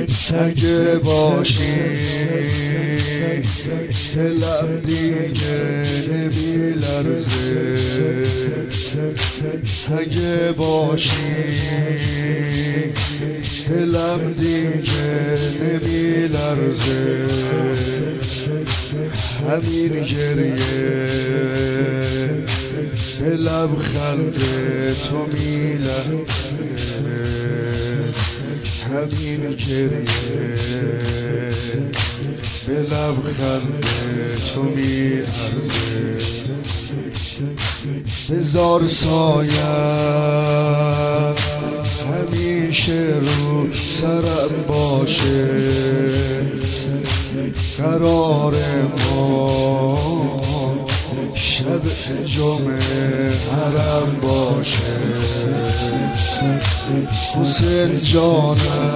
اگه باشی دلم دیگه نمیلرزه، اگه باشی دلم دیگه نمیلرزه، همین گریه به لبخند تو میلرزه، همین گریه به لبخند تو میارزه. بذار سایه همیشه رو سرم باشه، قرار ما شب جمعه حرم باشه. حسین جانم،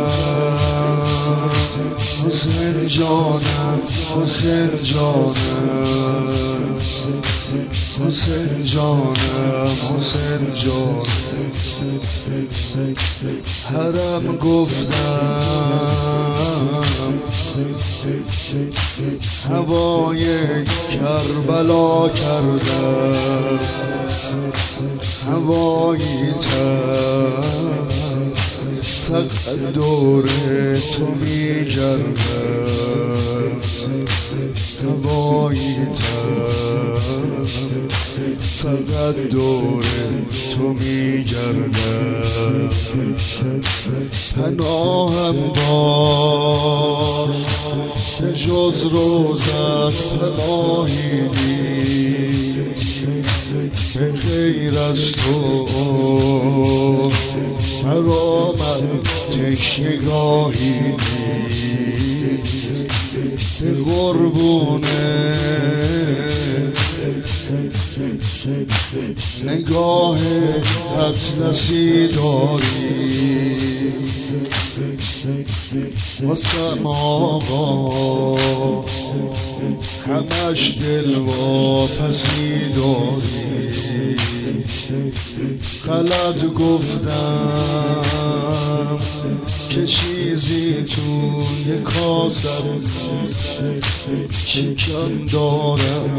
حسین جانم، حسین جانم، حسین جانم، حسین جانم. حرم گفتم هوای کربلا کردم، هوایی تر فقط دور تو میگردم، هوایی تر فقط دور تو میگردم. پناهم باش به جز روزت پناهی نیست، به غیر از تو مرا من تشنگاهی نیست. به قربونه نگاه اطلسی داری، واسم آقا همش دل واپسی داری. غلط گفتم که چیزی توی کاسم شکم دارم،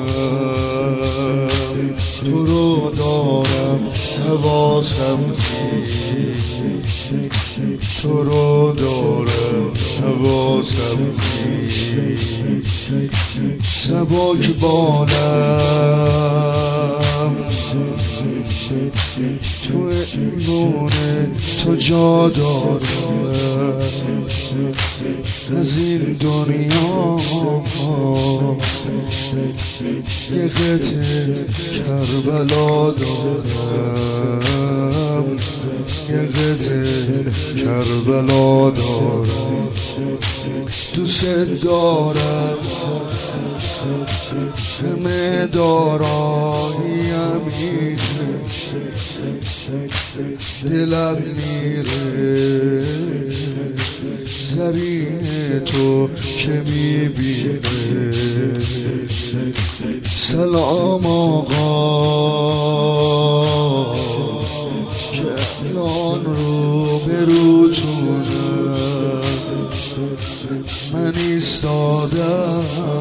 تو رو دارم حواسم نیست، تو رو دارم حواسم نیست. سبک بالم تو ایمونه تو جا دارم، از این دنیا یه قطعه کربلا دارم، یه قطعه کربلا دارم. دوست دارم همه داراییم اینه، دلم میره زرین تو که میبینه. سلام آقا که الان رو بروتونم، من ایستادم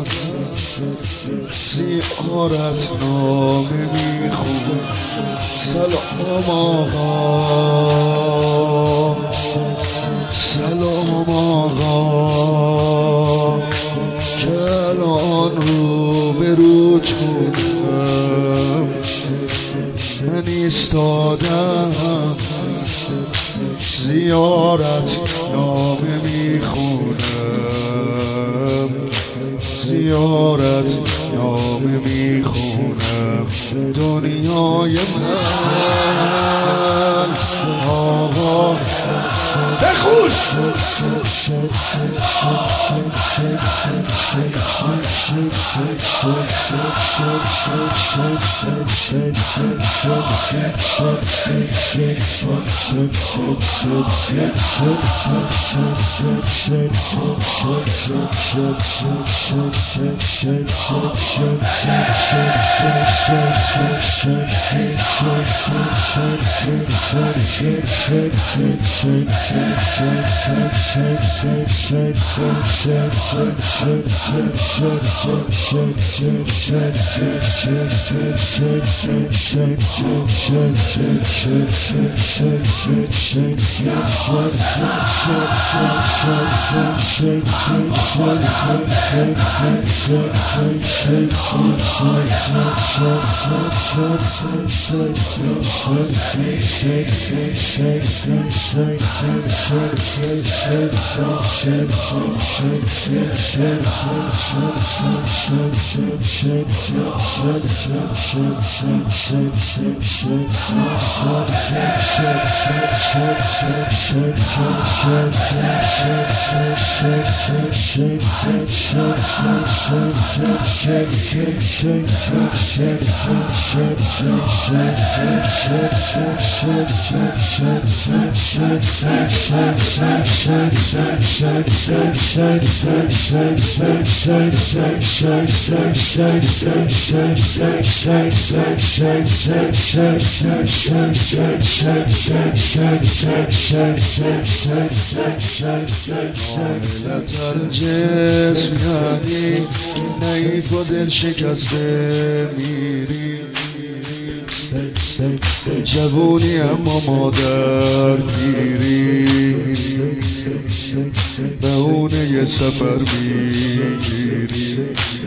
زیارت نامه میخونم. سلام آقا، سلام آقا که الان رو بروتونم، من ایستادم زیارت نامه میخونم، زیارت نامه میخونم. دنیای من آقا بخون. حالت الجسم یعنی نحیف و دل شکسته میری جوونی اما مادر پیری بهونه یه سفر میگیری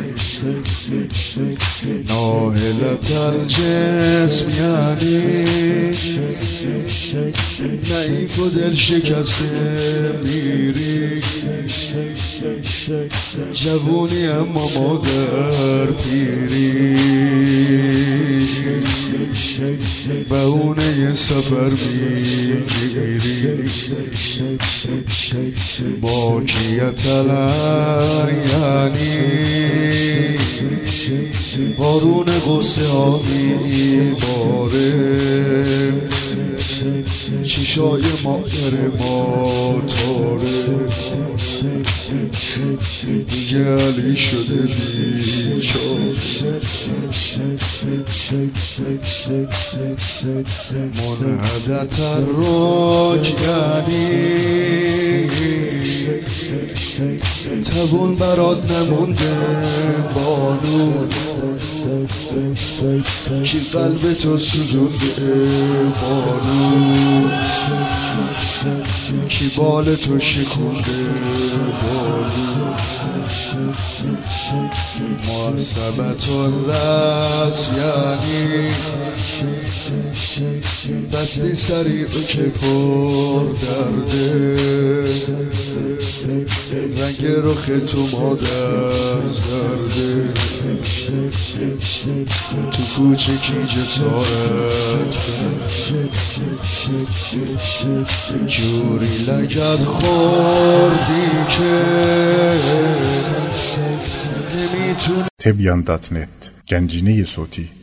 ناهلت الجسم یعنی نحیف و دل شکسته میری جوونی اما مادر پیری بهونه سفر میگیری باکیت یعنی بارون غصه ها میباره چشای مادر ما تاره دیگه علی شده بیچاره منحدت الرک یعنی توون برات نمونده بانون کی قلب تو سوزونده بانون کی بال تو شکونده بانون محسبت الرس یعنی بستی سریع که پر درده رنگ رخ تو مادر زرده تو کوچه کی جسارت کرد جوری لگد خوردی که نمیتونه تبیان.net گنجینه صوتی